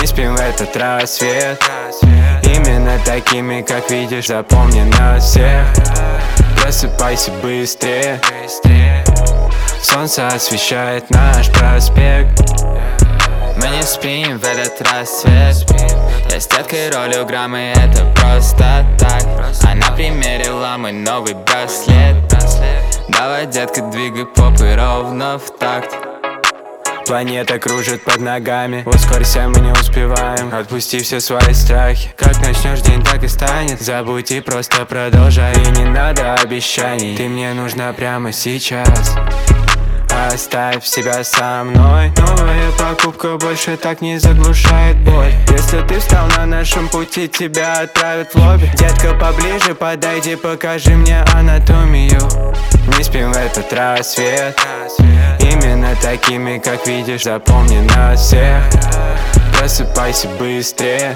Не спим в этот рассвет. Именно такими, как видишь, запомни нас всех. Просыпайся быстрее. Солнце освещает наш проспект. Мы не спим в этот рассвет. Я с теткой ролю граммы, это просто так. Она примерила мой новый браслет. Давай, детка, двигай попой ровно в такт. Планета кружит под ногами, ускорься, мы не успеваем. Отпусти все свои страхи. Как начнешь день, так и станет. Забудь и просто продолжай. И не надо обещаний, ты мне нужна прямо сейчас. Оставь себя со мной. Новая покупка больше так не заглушает боль. Если ты встал на нашем пути, тебя отправят в лобби. Детка, поближе подойди, покажи мне анатомию. Не спим в этот рассвет. Именно такими, как видишь, запомни нас всех. Просыпайся быстрее.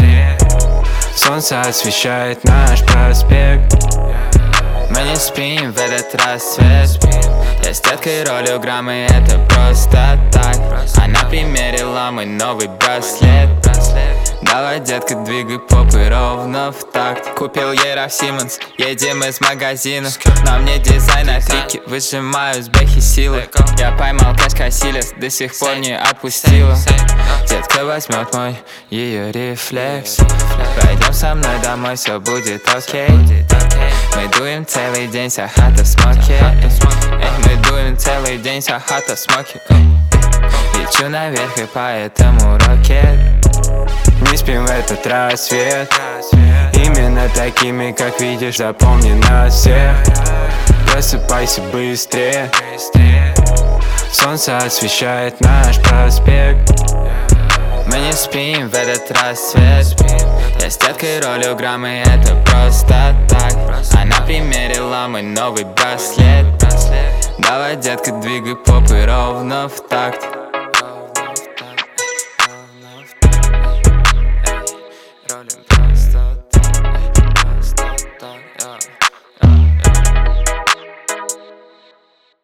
Солнце освещает наш проспект. Мы не спим в этот рассвет. Я с теткой ролю граммы, это просто так. Она примерила мой новый браслет. Давай, детка, двигай попой ровно в такт. Купил ей Raf Simons, едем из магазина. На мне дизайн, а трики выжимаю с бэхи силы. Я поймал кэш Кассилес, до сих пор не отпустила. Детка возьмет мой ее рефлекс. Пойдем со мной домой, все будет окей. Мы дуем целый день, вся хата в смоке. Мы дуем целый день, вся хата в смоке. Лечу наверх и поэтому рокет. Не спим в этот рассвет. Именно такими, как видишь, запомни нас всех. Просыпайся быстрее. Солнце освещает наш проспект. Мы не спим в этот рассвет. Я с теткой ролю граммы, это просто так. Она примерила мой новый браслет. Давай, детка, двигай попой ровно в такт.